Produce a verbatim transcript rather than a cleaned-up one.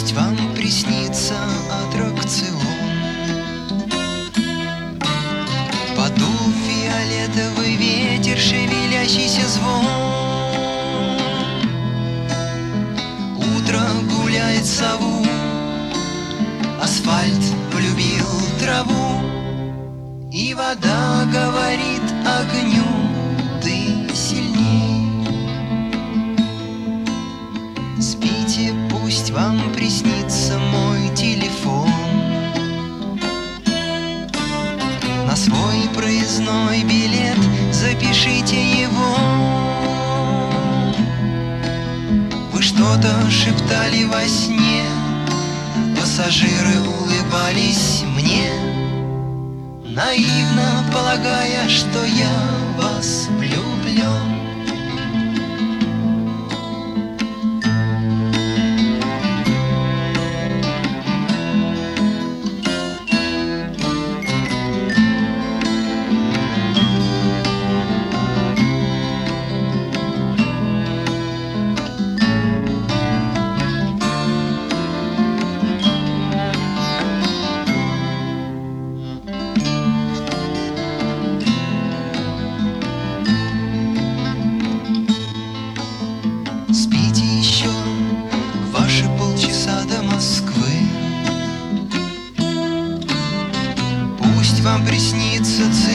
Пусть вам приснится аттракцион. Подул фиолетовый ветер, шевелящийся звон. Утро гуляет сову, асфальт полюбил траву, и вода говорит огню: ты сильней. Спите, пусть вам приснится мой телефон. На свой проездной билет запишите его. Вы что-то шептали во сне, пассажиры улыбались мне, наивно полагая, что я вас влюблен. Спите еще ваши полчаса до Москвы. Пусть вам приснится цветы